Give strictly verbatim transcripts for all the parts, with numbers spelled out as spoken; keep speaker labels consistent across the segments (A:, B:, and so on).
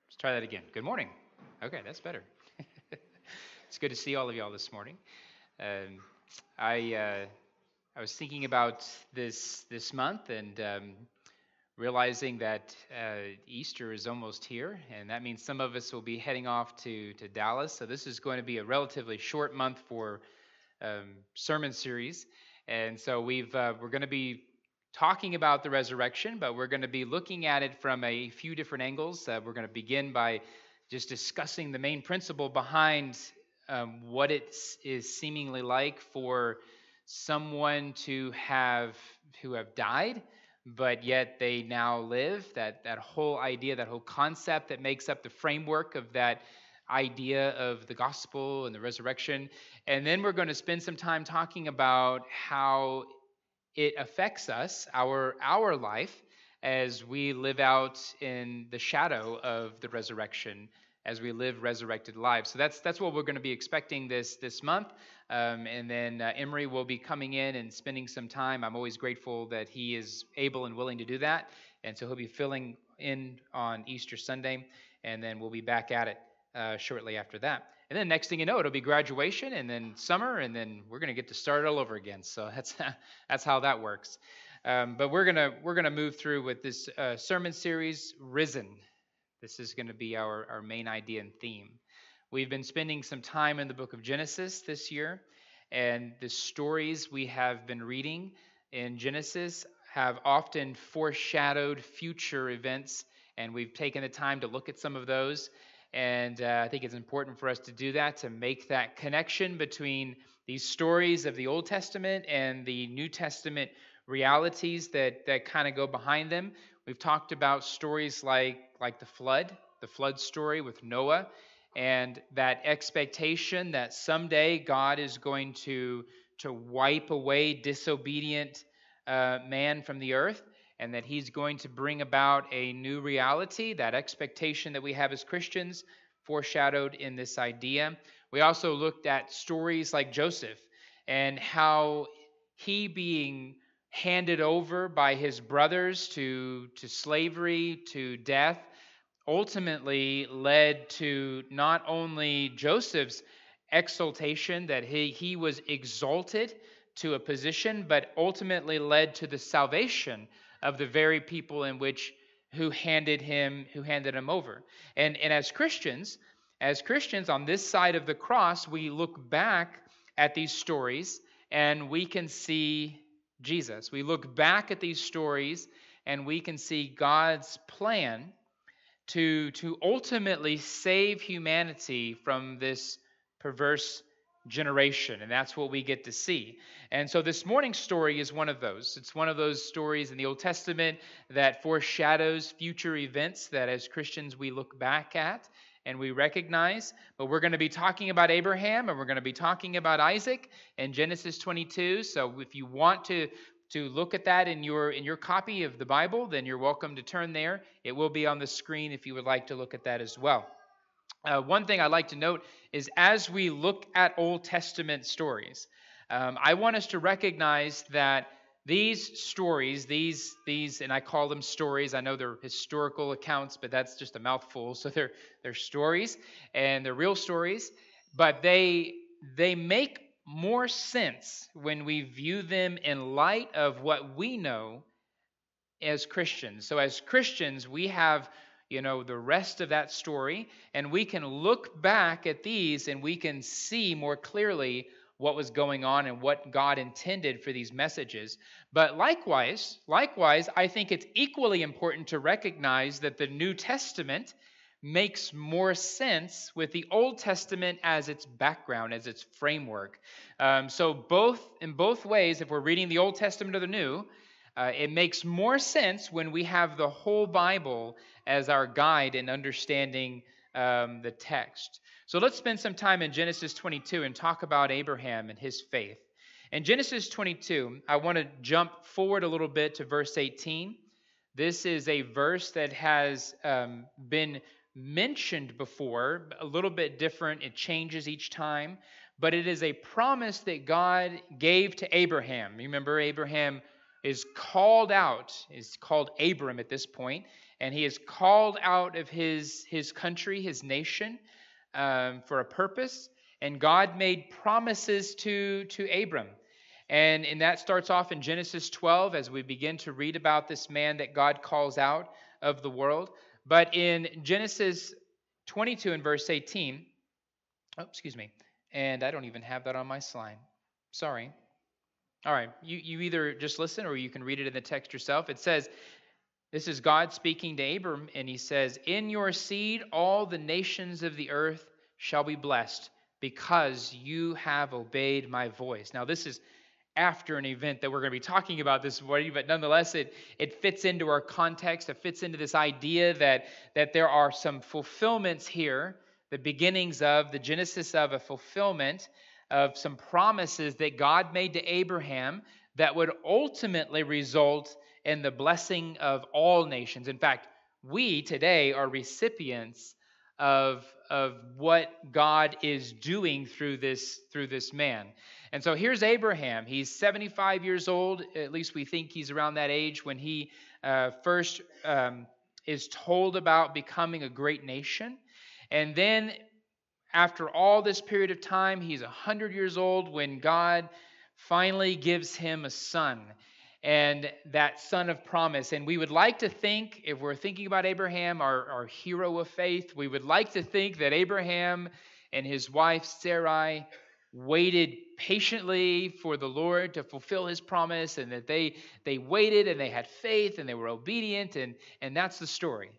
A: Let's try that again. Good morning. Okay, that's better. It's good to see all of y'all this morning. Um, I uh, I was thinking about this this month and um, realizing that uh, Easter is almost here, and that means some of us will be heading off to to Dallas. So this is going to be a relatively short month for um, sermon series, and so we've uh, we're going to be talking about the resurrection, but we're going to be looking at it from a few different angles. Uh, we're going to begin by just discussing the main principle behind um, what it is seemingly like for someone to have who have died, but yet they now live. That that whole idea, that whole concept that makes up the framework of that idea of the gospel and the resurrection. And then we're going to spend some time talking about how it affects us, our our life, as we live out in the shadow of the resurrection, as we live resurrected lives. So that's that's what we're going to be expecting this this month. Um, and then uh, Emery will be coming in and spending some time. I'm always grateful that he is able and willing to do that. And so he'll be filling in on Easter Sunday, and then we'll be back at it uh, shortly after that. And then next thing you know, it'll be graduation, and then summer, and then we're going to get to start all over again. So that's that's how that works. Um, but we're gonna we're gonna move through with this uh, sermon series, Risen. This is going to be our our main idea and theme. We've been spending some time in the book of Genesis this year, and the stories we have been reading in Genesis have often foreshadowed future events, and we've taken the time to look at some of those. And uh, I think it's important for us to do that, to make that connection between these stories of the Old Testament and the New Testament realities that, that kind of go behind them. We've talked about stories like, like the flood, the flood story with Noah, and that expectation that someday God is going to, to wipe away disobedient uh, man from the earth, and that he's going to bring about a new reality, that expectation that we have as Christians foreshadowed in this idea. We also looked at stories like Joseph and how he being handed over by his brothers to, to slavery, to death, ultimately led to not only Joseph's exaltation, that he, he was exalted to a position, but ultimately led to the salvation of the very people in which who handed him who handed him over. And and as Christians, as Christians on this side of the cross, we look back at these stories and we can see Jesus. We look back at these stories and we can see God's plan to, to ultimately save humanity from this perverse generation. And that's what we get to see. And so this morning's story is one of those. It's one of those stories in the Old Testament that foreshadows future events that as Christians we look back at and we recognize. But we're going to be talking about Abraham, and we're going to be talking about Isaac in Genesis twenty-two. So if you want to to look at that in your in your copy of the Bible, then you're welcome to turn there. It will be on the screen if you would like to look at that as well. Uh, one thing I'd like to note is as we look at Old Testament stories, um, I want us to recognize that these stories, these these, and I call them stories. I know they're historical accounts, but that's just a mouthful. So they're they're stories, and they're real stories, but they they make more sense when we view them in light of what we know as Christians. So as Christians, we have, you know, the rest of that story, and we can look back at these and we can see more clearly what was going on and what God intended for these messages. But likewise, likewise, I think it's equally important to recognize that the New Testament makes more sense with the Old Testament as its background, as its framework. Um, so both in both ways, if we're reading the Old Testament or the New, uh, it makes more sense when we have the whole Bible as our guide in understanding um, the text. So let's spend some time in Genesis twenty-two and talk about Abraham and his faith. In Genesis twenty-two, I want to jump forward a little bit to verse eighteen. This is a verse that has um, been mentioned before, a little bit different. It changes each time, but it is a promise that God gave to Abraham. You remember Abraham is called out, is called Abram at this point, and he is called out of his, his country, his nation, um, for a purpose. And God made promises to, to Abram. And, and that starts off in Genesis twelve as we begin to read about this man that God calls out of the world. But in Genesis twenty-two and verse eighteen, oh, excuse me, and I don't even have that on my slide. Sorry. All right, you, you either just listen or you can read it in the text yourself. It says, this is God speaking to Abram, and he says, in your seed all the nations of the earth shall be blessed because you have obeyed my voice. Now, this is after an event that we're going to be talking about this morning, but nonetheless, it, it fits into our context. It fits into this idea that, that there are some fulfillments here, the beginnings of, the genesis of a fulfillment of some promises that God made to Abraham that would ultimately result in the blessing of all nations. In fact, we today are recipients of, of what God is doing through this, through this man. And so here's Abraham. He's seventy-five years old. At least we think he's around that age when he uh, first um, is told about becoming a great nation. And then after all this period of time, he's one hundred years old when God finally gives him a son, and that son of promise. And we would like to think, if we're thinking about Abraham, our, our hero of faith, we would like to think that Abraham and his wife Sarai waited patiently for the Lord to fulfill his promise, and that they they waited and they had faith and they were obedient, and and that's the story.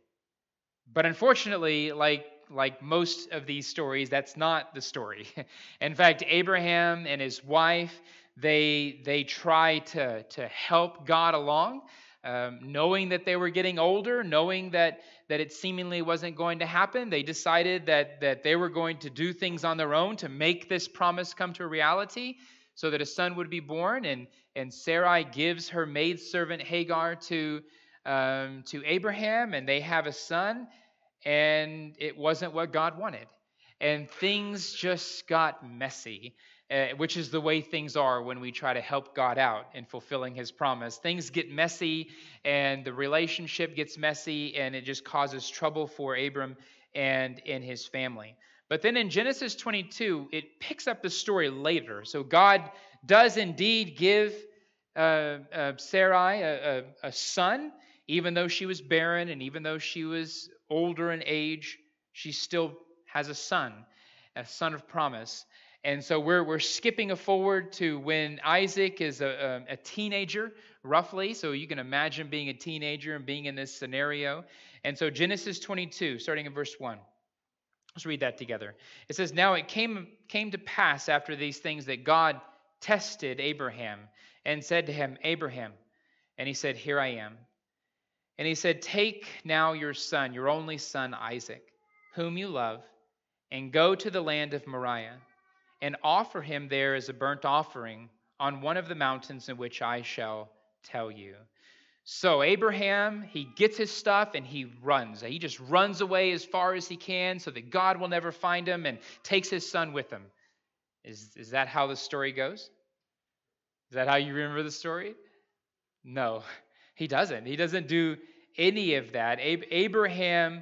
A: But unfortunately, like like most of these stories, that's not the story. In fact, Abraham and his wife, they they try to to help God along, um, knowing that they were getting older, knowing that that it seemingly wasn't going to happen. They decided that that they were going to do things on their own to make this promise come to reality, so that a son would be born. And and Sarai gives her maidservant Hagar to um, to Abraham, and they have a son. And it wasn't what God wanted. And things just got messy, uh, which is the way things are when we try to help God out in fulfilling his promise. Things get messy, and the relationship gets messy, and it just causes trouble for Abram and in his family. But then in Genesis twenty-two, it picks up the story later. So God does indeed give uh, uh, Sarai a, a, a son, even though she was barren and even though she was older in age, she still has a son, a son of promise. And so we're we're skipping forward to when Isaac is a, a, a teenager, roughly. So you can imagine being a teenager and being in this scenario. And so Genesis twenty-two, starting in verse one. Let's read that together. It says, now it came, came to pass after these things that God tested Abraham and said to him, Abraham. And he said, here I am. And he said, take now your son, your only son Isaac, whom you love, and go to the land of Moriah, and offer him there as a burnt offering on one of the mountains in which I shall tell you. So Abraham, he gets his stuff and he runs. He just runs away as far as he can so that God will never find him, and takes his son with him. Is, is that how the story goes? Is that how you remember the story? No, he doesn't. He doesn't do any of that. Ab- Abraham,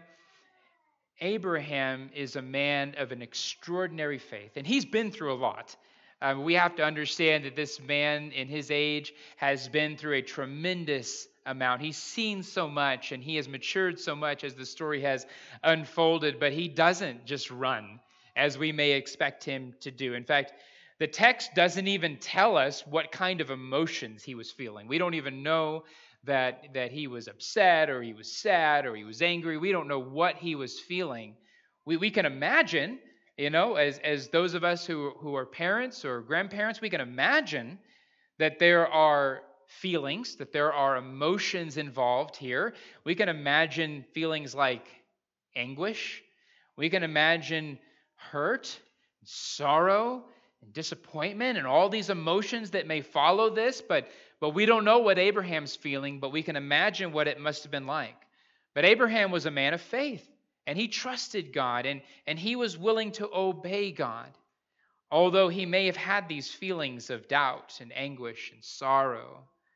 A: Abraham is a man of an extraordinary faith, and he's been through a lot. Um, we have to understand that this man in his age has been through a tremendous amount. He's seen so much, and he has matured so much as the story has unfolded, but he doesn't just run as we may expect him to do. In fact, the text doesn't even tell us what kind of emotions he was feeling. We don't even know that, that he was upset or he was sad or he was angry. We don't know what he was feeling. We, we can imagine, you know, as, as those of us who, who are parents or grandparents, we can imagine that there are feelings, that there are emotions involved here. We can imagine feelings like anguish. We can imagine hurt, sorrow, and disappointment, and all these emotions that may follow this, but but we don't know what Abraham's feeling, but we can imagine what it must have been like. But Abraham was a man of faith, and he trusted God, and, and he was willing to obey God, although he may have had these feelings of doubt and anguish and sorrow.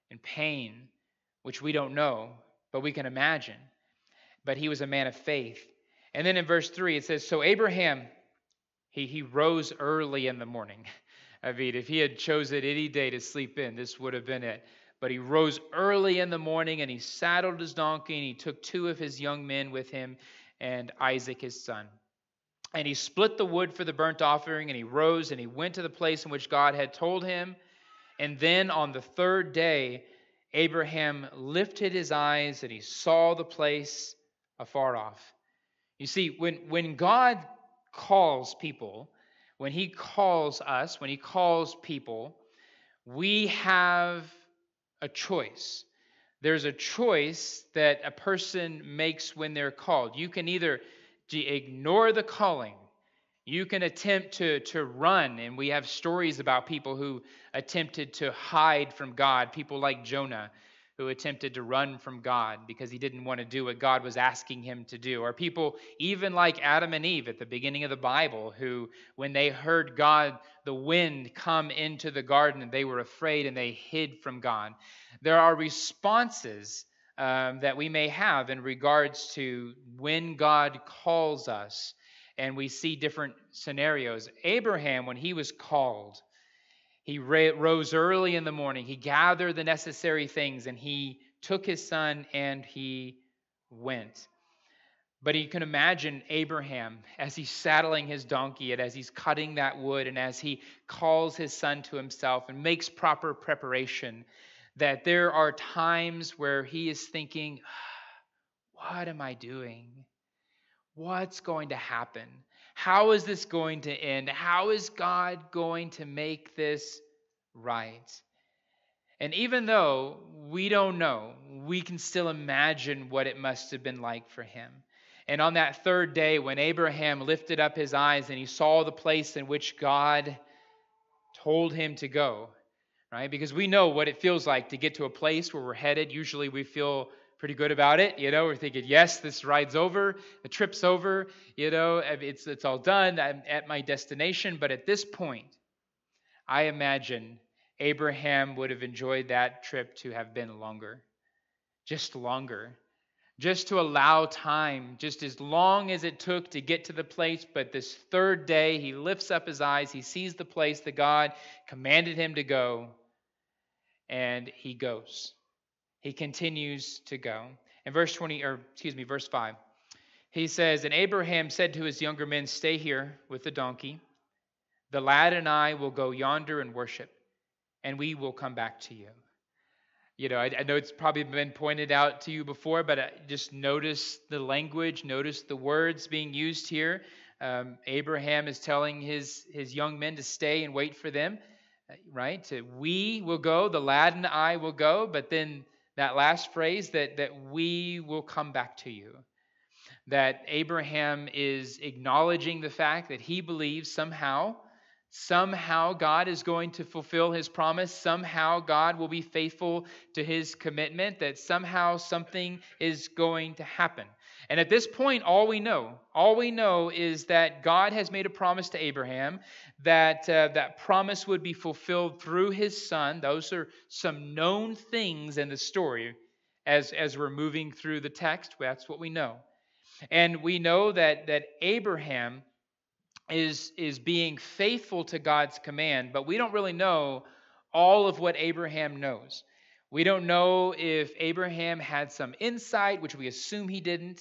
A: and pain, which we don't know, but we can imagine. But he was a man of faith. And then in verse three, it says, so Abraham, he, he rose early in the morning. I mean, if he had chosen any day to sleep in, this would have been it. But he rose early in the morning, and he saddled his donkey, and he took two of his young men with him, and Isaac his son. And he split the wood for the burnt offering, and he rose, and he went to the place in which God had told him. And then on the third day, Abraham lifted his eyes, and he saw the place afar off. You see, when, when God calls people, when he calls us, when he calls people, we have a choice. There's a choice that a person makes when they're called. You can either ignore the calling. You can attempt to, to run, and we have stories about people who attempted to hide from God, people like Jonah, who attempted to run from God because he didn't want to do what God was asking him to do. Or people even like Adam and Eve at the beginning of the Bible, who, when they heard God, the wind come into the garden, they were afraid and they hid from God. There are responses um, that we may have in regards to when God calls us, and we see different scenarios. Abraham, when he was called, he rose early in the morning. He gathered the necessary things, and he took his son and he went. But you can imagine Abraham as he's saddling his donkey and as he's cutting that wood and as he calls his son to himself and makes proper preparation, that there are times where he is thinking, what am I doing? What's going to happen? How is this going to end? How is God going to make this right? And even though we don't know, we can still imagine what it must have been like for him. And on that third day, when Abraham lifted up his eyes and he saw the place in which God told him to go, right? Because we know what it feels like to get to a place where we're headed. Usually we feel pretty good about it. You know, we're thinking, yes, this ride's over, the trip's over, you know, it's, it's all done, I'm at my destination. But at this point, I imagine Abraham would have enjoyed that trip to have been longer, just longer, just to allow time, just as long as it took to get to the place. But this third day, he lifts up his eyes, he sees the place that God commanded him to go, and he goes. He continues to go. In verse twenty, or excuse me, verse five, he says, and Abraham said to his younger men, stay here with the donkey. The lad and I will go yonder and worship, and we will come back to you. You know, I, I know it's probably been pointed out to you before, but I just notice the language, notice the words being used here. Um, Abraham is telling his, his young men to stay and wait for them, right? To, we will go, the lad and I will go, but then that last phrase that, that we will come back to you. That Abraham is acknowledging the fact that he believes somehow, somehow God is going to fulfill his promise. Somehow God will be faithful to his commitment, that somehow something is going to happen. And at this point, all we know, all we know is that God has made a promise to Abraham, that uh, that promise would be fulfilled through his son. Those are some known things in the story as, as we're moving through the text. That's what we know. And we know that, that Abraham is, is being faithful to God's command, but we don't really know all of what Abraham knows. We don't know if Abraham had some insight, which we assume he didn't.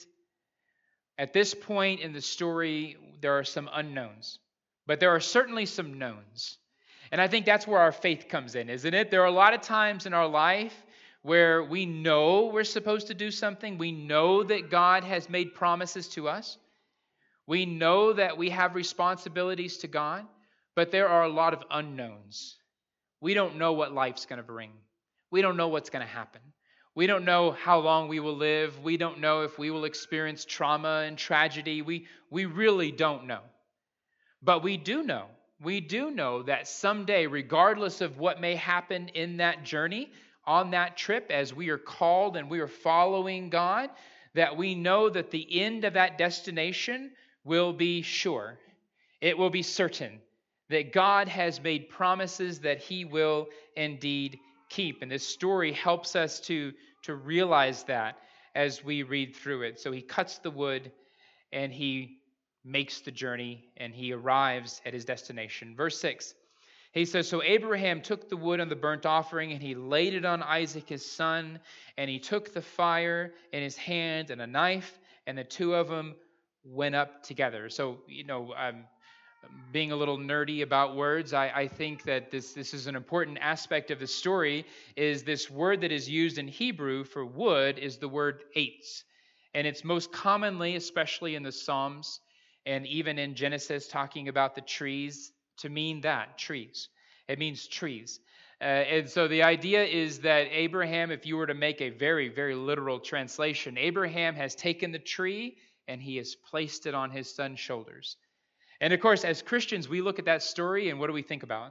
A: At this point in the story, there are some unknowns, but there are certainly some knowns. And I think that's where our faith comes in, isn't it? There are a lot of times in our life where we know we're supposed to do something. We know that God has made promises to us. We know that we have responsibilities to God, but there are a lot of unknowns. We don't know what life's going to bring. We don't know what's going to happen. We don't know how long we will live. We don't know if we will experience trauma and tragedy. We, we really don't know. But we do know. We do know that someday, regardless of what may happen in that journey, on that trip, as we are called and we are following God, that we know that the end of that destination will be sure. It will be certain that God has made promises that he will indeed keep. And this story helps us to, to realize that as we read through it. So he cuts the wood and he makes the journey and he arrives at his destination. Verse six, he says, so Abraham took the wood on the burnt offering and he laid it on Isaac his son, and he took the fire in his hand and a knife, and the two of them went up together. So, you know, um, being a little nerdy about words, I, I think that this, this is an important aspect of the story, is this word that is used in Hebrew for wood is the word eitz. And it's most commonly, especially in the Psalms and even in Genesis, talking about the trees, to mean that, trees. It means trees. Uh, and so the idea is that Abraham, if you were to make a very, very literal translation, Abraham has taken the tree and he has placed it on his son's shoulders. And of course, as Christians, we look at that story and what do we think about?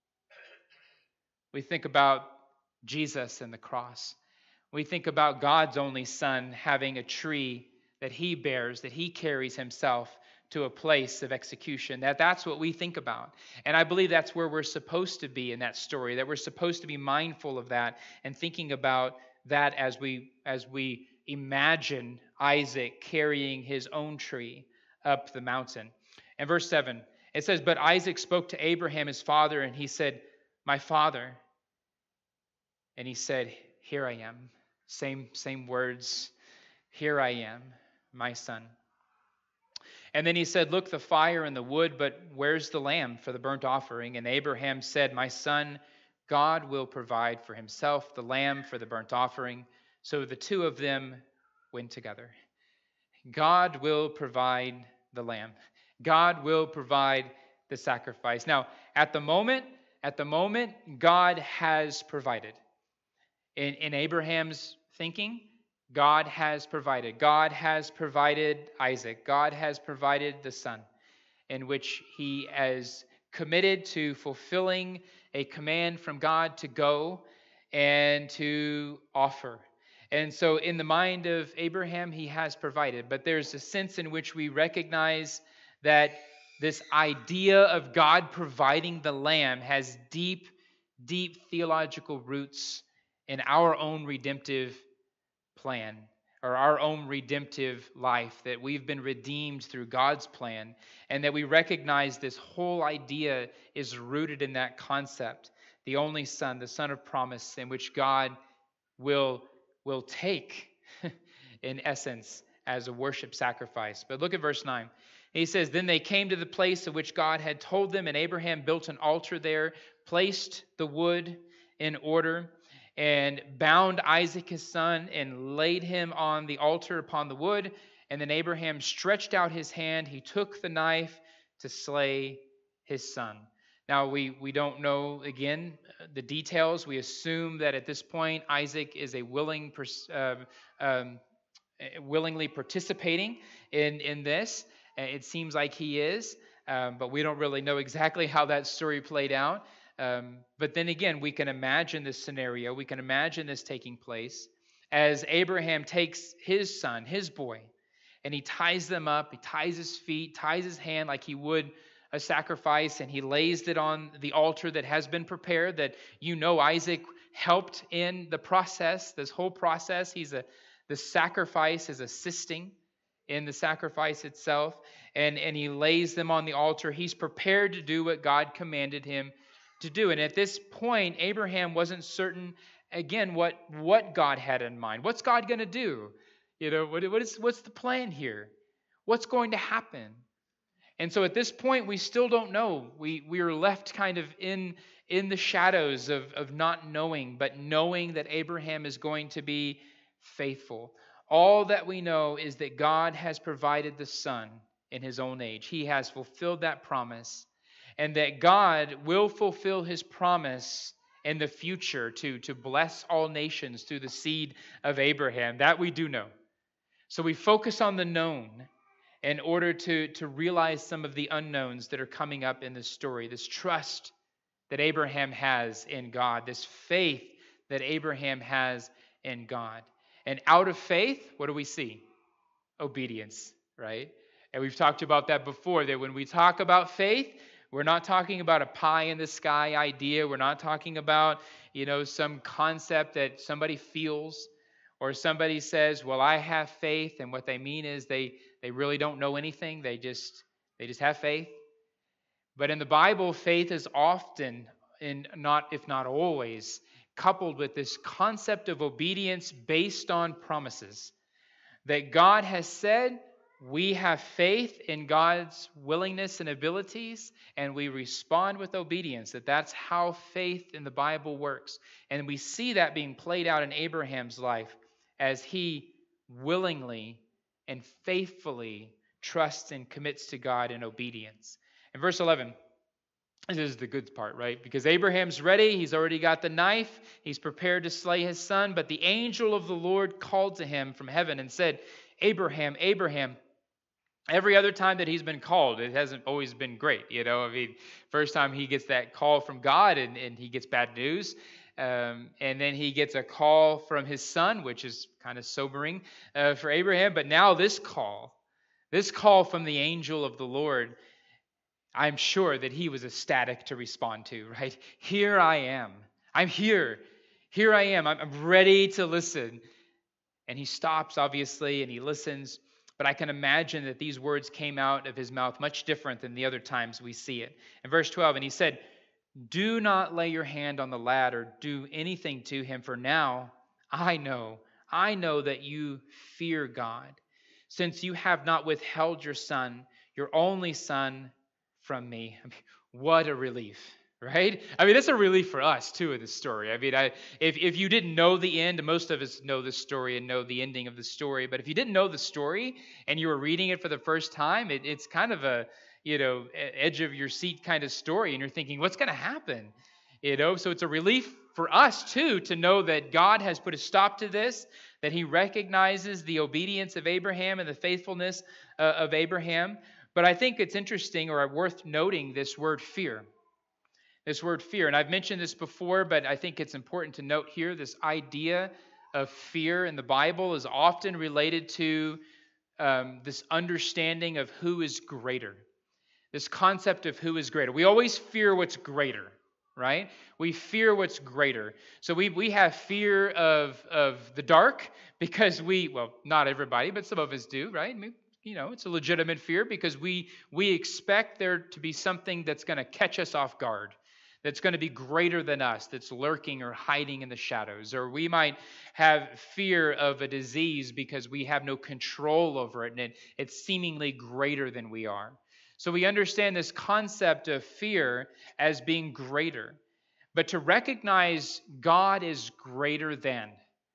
A: We think about Jesus and the cross. We think about God's only son having a tree that he bears, that he carries himself to a place of execution. That that's what we think about. And I believe that's where we're supposed to be in that story, that we're supposed to be mindful of that and thinking about that as we as we imagine Isaac carrying his own tree up the mountain. And verse seven, it says, but Isaac spoke to Abraham his father, and he said, my father. And he said, here I am. Same, same words. Here I am, my son. And then he said, look, the fire and the wood, but where's the lamb for the burnt offering? And Abraham said, my son, God will provide for himself the lamb for the burnt offering. So the two of them went together. God will provide the lamb. God will provide the sacrifice. Now, at the moment, at the moment, God has provided. In, in Abraham's thinking, God has provided. God has provided Isaac. God has provided the son, in which he is committed to fulfilling a command from God to go and to offer. And so in the mind of Abraham, he has provided. But there's a sense in which we recognize that this idea of God providing the lamb has deep, deep theological roots in our own redemptive plan, or our own redemptive life, that we've been redeemed through God's plan, and that we recognize this whole idea is rooted in that concept, the only son, the son of promise, in which God will, will take, in essence, as a worship sacrifice. But look at verse nine. He says, then they came to the place of which God had told them, and Abraham built an altar there, placed the wood in order, and bound Isaac his son, and laid him on the altar upon the wood. And then Abraham stretched out his hand. He took the knife to slay his son. Now, we, we don't know, again, the details. We assume that at this point, Isaac is a willing, uh, um, willingly participating in, in this. It seems like he is, um, but we don't really know exactly how that story played out. Um, but then again, we can imagine this scenario. We can imagine this taking place as Abraham takes his son, his boy, and he ties them up. He ties his feet, ties his hand like he would a sacrifice, and he lays it on the altar that has been prepared, that you know Isaac helped in the process, this whole process. He's a, the sacrifice is assisting in the sacrifice itself, and, and he lays them on the altar. He's prepared to do what God commanded him to do. And at this point, Abraham wasn't certain, again, what, what God had in mind. What's God going to do? You know, what, what is, what's the plan here? What's going to happen? And so at this point, we still don't know. We, we are left kind of in, in the shadows of, of not knowing, but knowing that Abraham is going to be faithful. All that we know is that God has provided the son in his own age. He has fulfilled that promise, and that God will fulfill his promise in the future to, to bless all nations through the seed of Abraham. That we do know. So we focus on the known in order to, to realize some of the unknowns that are coming up in this story. This trust that Abraham has in God, this faith that Abraham has in God. And out of faith, what do we see? Obedience, right? And we've talked about that before, that when we talk about faith, We're not talking about a pie in the sky idea. We're not talking about, you know, some concept that somebody feels or somebody says, well, I have faith. And what they mean is they, they really don't know anything. They just, they just have faith. But in the Bible, faith is often, and not, if not always, coupled with this concept of obedience based on promises. That God has said, we have faith in God's willingness and abilities, and we respond with obedience. That that's how faith in the Bible works. And we see that being played out in Abraham's life as he willingly and faithfully trusts and commits to God in obedience. In verse eleven, this is the good part, right? Because Abraham's ready. He's already got the knife. He's prepared to slay his son. But the angel of the Lord called to him from heaven and said, Abraham, Abraham. Every other time that he's been called, it hasn't always been great. You know, I mean, first time he gets that call from God and, and he gets bad news. Um, and then he gets a call from his son, which is kind of sobering uh, for Abraham. But now this call, this call from the angel of the Lord, I'm sure that he was ecstatic to respond to, right? Here I am. I'm here. Here I am. I'm, I'm ready to listen. And he stops, obviously, and he listens. But I can imagine that these words came out of his mouth much different than the other times we see it. In verse twelve, and he said, do not lay your hand on the lad or do anything to him, for now I know, I know that you fear God, since you have not withheld your son, your only son, from me. I mean, what a relief. Right? I mean, that's a relief for us, too, in this story. I mean, I, if, if you didn't know the end, most of us know this story and know the ending of the story. But if you didn't know the story and you were reading it for the first time, it, it's kind of a, you know, edge of your seat kind of story. And you're thinking, what's going to happen? You know, so it's a relief for us, too, to know that God has put a stop to this, that he recognizes the obedience of Abraham and the faithfulness uh, of Abraham. But I think it's interesting or worth noting this word fear. This word fear. And I've mentioned this before, but I think it's important to note here this idea of fear in the Bible is often related to um, this understanding of who is greater. This concept of who is greater. We always fear what's greater, right? We fear what's greater. So we we have fear of, of the dark because we, well, not everybody, but some of us do, right? I mean, you know, it's a legitimate fear because we we expect there to be something that's going to catch us off guard, that's going to be greater than us, that's lurking or hiding in the shadows. Or we might have fear of a disease because we have no control over it and it, it's seemingly greater than we are. So we understand this concept of fear as being greater. But to recognize God is greater than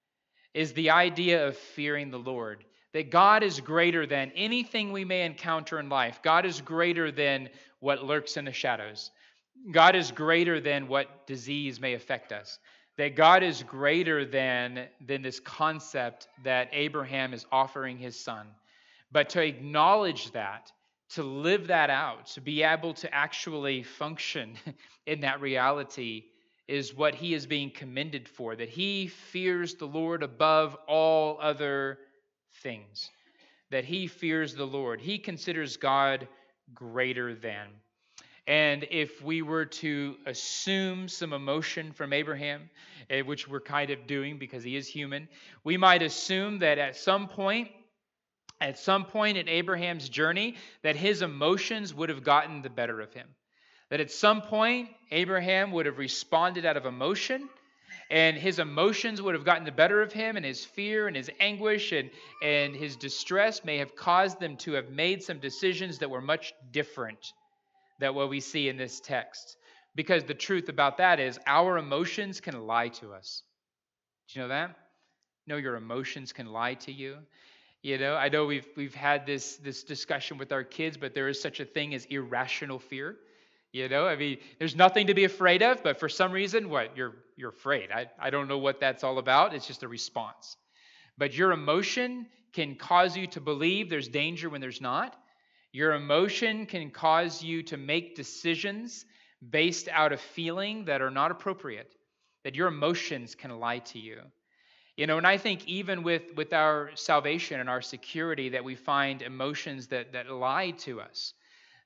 A: is the idea of fearing the Lord. That God is greater than anything we may encounter in life. God is greater than what lurks in the shadows. God is greater than what disease may affect us. That God is greater than, than this concept that Abraham is offering his son. But to acknowledge that, to live that out, to be able to actually function in that reality is what he is being commended for. That he fears the Lord above all other things. That he fears the Lord. He considers God greater than. And if we were to assume some emotion from Abraham, which we're kind of doing because he is human, we might assume that at some point, at some point in Abraham's journey, that his emotions would have gotten the better of him. That at some point, Abraham would have responded out of emotion, and his emotions would have gotten the better of him, and his fear and his anguish and, and his distress may have caused them to have made some decisions that were much different than what we see in this text. Because the truth about that is our emotions can lie to us. Do you know that? No, your emotions can lie to you. You know, I know we've we've had this this discussion with our kids, but there is such a thing as irrational fear. You know, I mean, there's nothing to be afraid of, but for some reason, what, you're you're afraid. I, I don't know what that's all about. It's just a response. But your emotion can cause you to believe there's danger when there's not. Your emotion can cause you to make decisions based out of feeling that are not appropriate. That your emotions can lie to you. You know, and I think even with, with our salvation and our security that we find emotions that, that lie to us.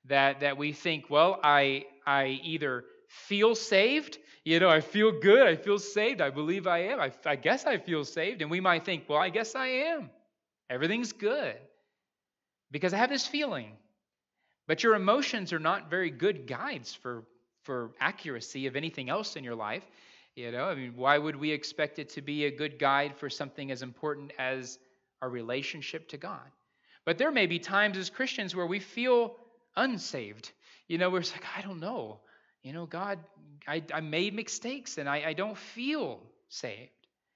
A: that that we think, well, I I either feel saved, you know, I feel good, I feel saved, I believe I am, I, I guess I feel saved, and we might think, well, I guess I am. Everything's good because I have this feeling. But your emotions are not very good guides for for accuracy of anything else in your life. You know, I mean, why would we expect it to be a good guide for something as important as our relationship to God? But there may be times as Christians where we feel unsaved. You know, we're just like, I don't know. You know, God, I, I made mistakes and I, I don't feel saved.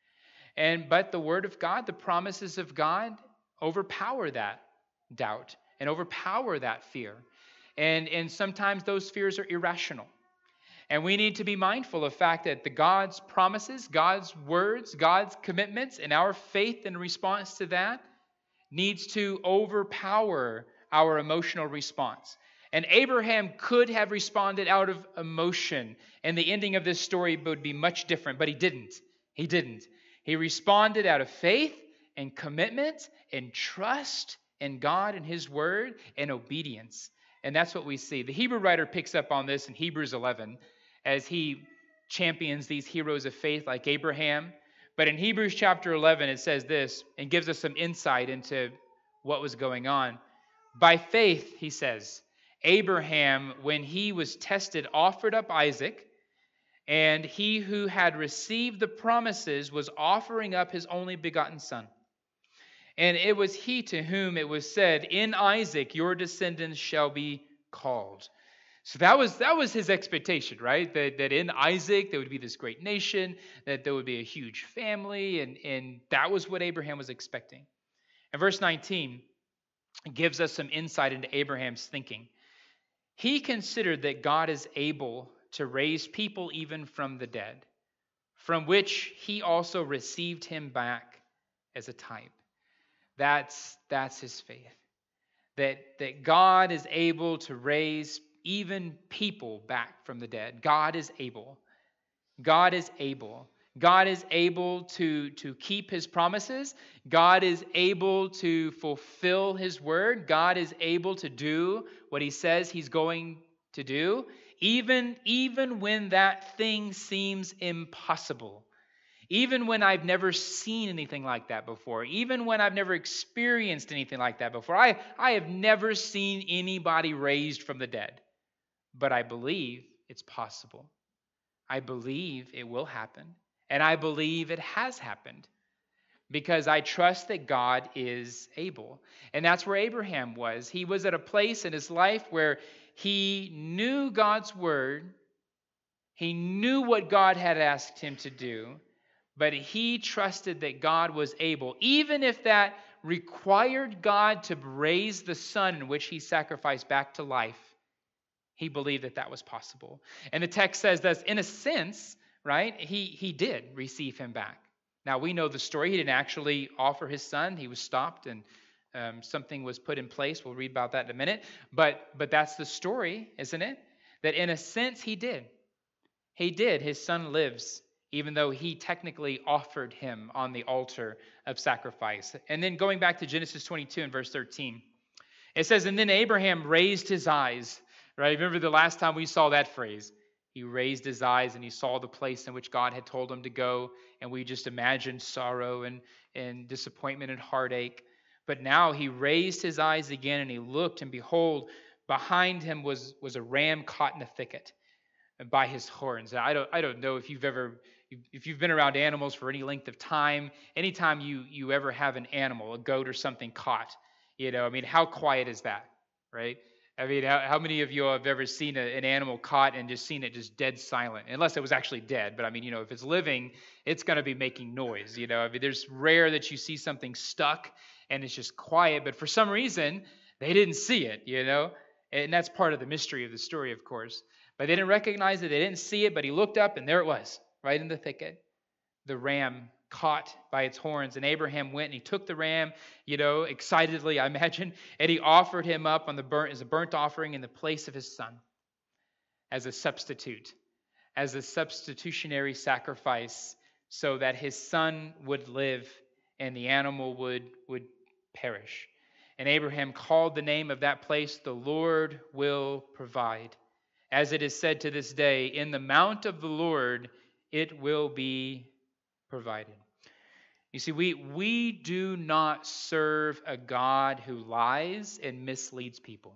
A: And but the word of God, the promises of God overpower that doubt and overpower that fear. And, and sometimes those fears are irrational. And we need to be mindful of the fact that the God's promises, God's words, God's commitments, and our faith in response to that needs to overpower our emotional response. And Abraham could have responded out of emotion, and the ending of this story would be much different, but he didn't. He didn't. He responded out of faith and commitment and trust in God and His Word and obedience. And that's what we see. The Hebrew writer picks up on this in Hebrews eleven as he champions these heroes of faith like Abraham. But in Hebrews chapter eleven, it says this and gives us some insight into what was going on. By faith, he says, Abraham, when he was tested, offered up Isaac, and he who had received the promises was offering up his only begotten son. And it was he to whom it was said, in Isaac your descendants shall be called. So that was that was his expectation, right? That, that in Isaac there would be this great nation, that there would be a huge family, and, and that was what Abraham was expecting. And verse nineteen gives us some insight into Abraham's thinking. He considered that God is able to raise people even from the dead, from which he also received him back as a type. That's, that's his faith. That, that God is able to raise even people back from the dead. God is able. God is able. God is able to, to keep his promises. God is able to fulfill his word. God is able to do what he says he's going to do, even, even when that thing seems impossible. Even when I've never seen anything like that before. Even when I've never experienced anything like that before. I, I have never seen anybody raised from the dead. But I believe it's possible. I believe it will happen. And I believe it has happened. Because I trust that God is able. And that's where Abraham was. He was at a place in his life where he knew God's word. He knew what God had asked him to do. But he trusted that God was able, even if that required God to raise the son in which he sacrificed back to life. He believed that that was possible. And the text says that in a sense, right, he, he did receive him back. Now, we know the story. He didn't actually offer his son. He was stopped and um, something was put in place. We'll read about that in a minute. But, but that's the story, isn't it? That in a sense, he did. He did. His son lives, even though he technically offered him on the altar of sacrifice. And then going back to Genesis twenty-two and verse thirteen, it says, and then Abraham raised his eyes. Right? Remember the last time we saw that phrase. He raised his eyes and he saw the place in which God had told him to go. And we just imagined sorrow and, and disappointment and heartache. But now he raised his eyes again and he looked, and behold, behind him was, was a ram caught in a thicket by his horns. Now, I don't, I don't know if you've ever, if you've been around animals for any length of time, anytime you, you ever have an animal, a goat or something caught, you know, I mean, how quiet is that, right? I mean, how, how many of you have ever seen a, an animal caught and just seen it just dead silent? Unless it was actually dead. But I mean, you know, if it's living, it's going to be making noise. You know, I mean, there's rare that you see something stuck and it's just quiet. But for some reason, they didn't see it, you know. And that's part of the mystery of the story, of course. But they didn't recognize it. They didn't see it. But he looked up and there it was, right in the thicket. The ram caught by its horns. And Abraham went and he took the ram, you know, excitedly, I imagine, and he offered him up on the burnt as a burnt offering in the place of his son, as a substitute, as a substitutionary sacrifice, so that his son would live and the animal would would perish. And Abraham called the name of that place, "The Lord will provide." As it is said to this day, "In the mount of the Lord it will be provided." You see, we, we do not serve a God who lies and misleads people.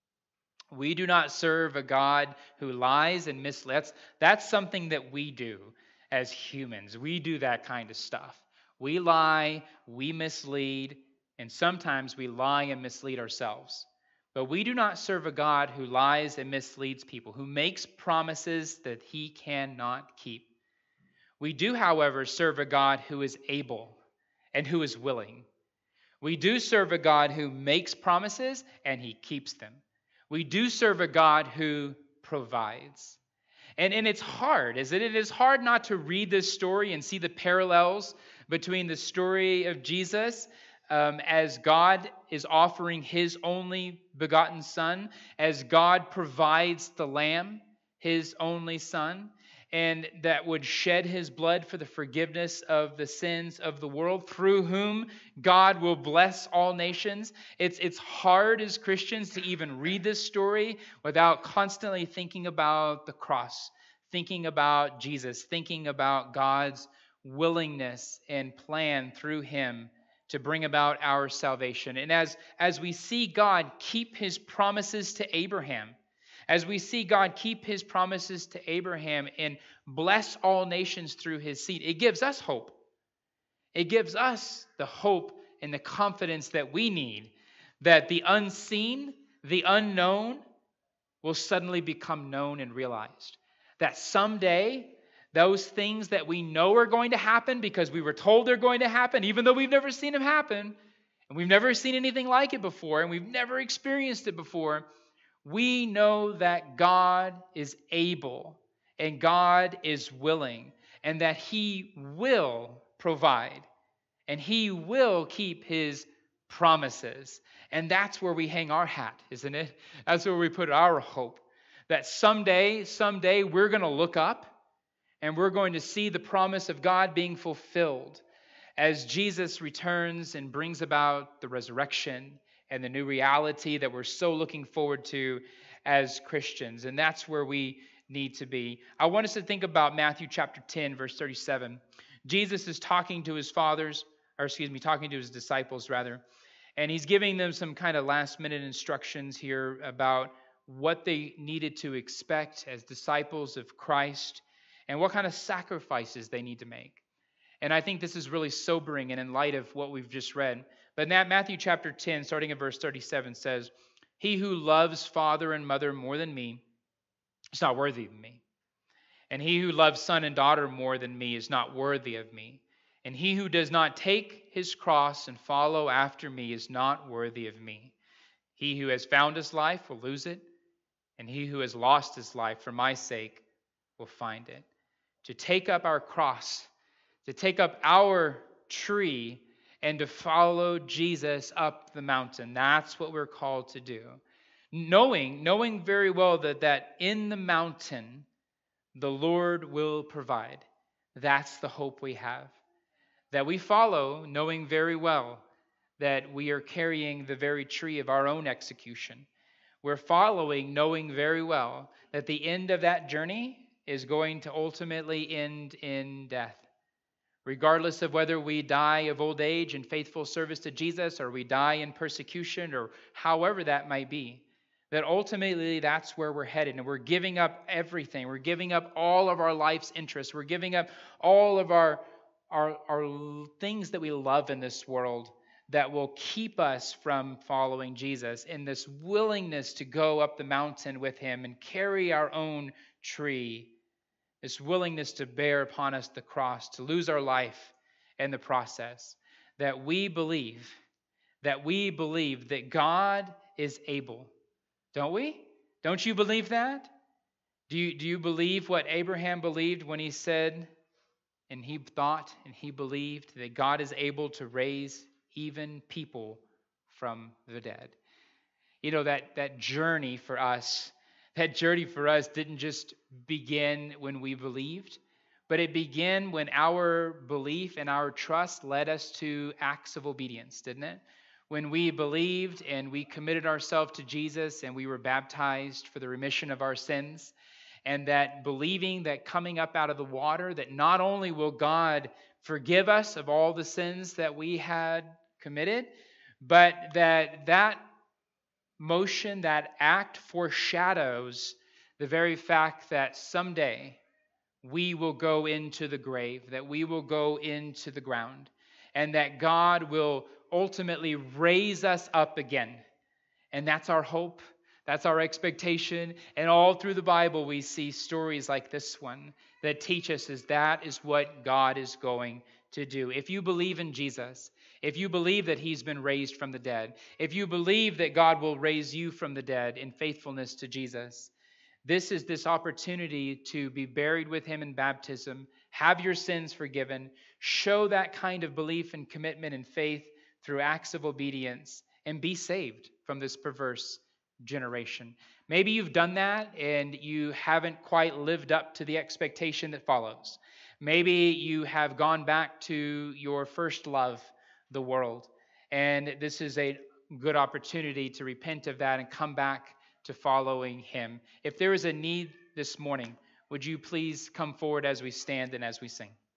A: We do not serve a God who lies and misleads. That's something that we do as humans. We do that kind of stuff. We lie, we mislead, and sometimes we lie and mislead ourselves. But we do not serve a God who lies and misleads people, who makes promises that he cannot keep. We do, however, serve a God who is able and who is willing. We do serve a God who makes promises and he keeps them. We do serve a God who provides. And, and it's hard, isn't it? It is hard not to read this story and see the parallels between the story of Jesus um, as God is offering his only begotten Son, as God provides the Lamb, his only Son, and that would shed his blood for the forgiveness of the sins of the world, through whom God will bless all nations. It's, it's hard as Christians to even read this story without constantly thinking about the cross, thinking about Jesus, thinking about God's willingness and plan through him to bring about our salvation. And as, as we see God keep his promises to Abraham, as we see God keep his promises to Abraham and bless all nations through his seed, it gives us hope. It gives us the hope and the confidence that we need, that the unseen, the unknown, will suddenly become known and realized. That someday, those things that we know are going to happen because we were told they're going to happen, even though we've never seen them happen, and we've never seen anything like it before, and we've never experienced it before, we know that God is able and God is willing and that he will provide and he will keep his promises. And that's where we hang our hat, isn't it? That's where we put our hope. That someday, someday we're going to look up and we're going to see the promise of God being fulfilled as Jesus returns and brings about the resurrection and the new reality that we're so looking forward to as Christians. And that's where we need to be. I want us to think about Matthew chapter ten, verse thirty-seven. Jesus is talking to his fathers, or excuse me, talking to his disciples rather, and he's giving them some kind of last minute instructions here about what they needed to expect as disciples of Christ and what kind of sacrifices they need to make. And I think this is really sobering and in light of what we've just read. But in that Matthew chapter ten, starting at verse thirty-seven, says, "He who loves father and mother more than me is not worthy of me. And he who loves son and daughter more than me is not worthy of me. And he who does not take his cross and follow after me is not worthy of me. He who has found his life will lose it, and he who has lost his life for my sake will find it." To take up our cross, to take up our tree, and to follow Jesus up the mountain. That's what we're called to do. Knowing, knowing very well that, that in the mountain, the Lord will provide. That's the hope we have. That we follow, knowing very well that we are carrying the very tree of our own execution. We're following, knowing very well that the end of that journey is going to ultimately end in death. Regardless of whether we die of old age in faithful service to Jesus, or we die in persecution, or however that might be, that ultimately that's where we're headed. And we're giving up everything. We're giving up all of our life's interests. We're giving up all of our, our, our things that we love in this world that will keep us from following Jesus, in this willingness to go up the mountain with him and carry our own tree. This willingness to bear upon us the cross, to lose our life in the process, that we believe, that we believe that God is able. Don't we? Don't you believe that? Do you, do you believe what Abraham believed when he said, and he thought, and he believed that God is able to raise even people from the dead? You know, that, that journey for us, that journey for us didn't just begin when we believed, but it began when our belief and our trust led us to acts of obedience, didn't it? when we believed and we committed ourselves to Jesus and we were baptized for the remission of our sins, and that believing that coming up out of the water, that not only will God forgive us of all the sins that we had committed, but that that motion, that act foreshadows the very fact that someday we will go into the grave, that we will go into the ground, and that God will ultimately raise us up again. And that's our hope. That's our expectation. And all through the Bible, we see stories like this one that teach us is that is what God is going to do. If you believe in Jesus, if you believe that he's been raised from the dead, if you believe that God will raise you from the dead in faithfulness to Jesus, this is this opportunity to be buried with him in baptism, have your sins forgiven, show that kind of belief and commitment and faith through acts of obedience, and be saved from this perverse generation. Maybe you've done that and you haven't quite lived up to the expectation that follows. Maybe you have gone back to your first love, the world, and this is a good opportunity to repent of that and come back to following him. If there is a need this morning, would you please come forward as we stand and as we sing?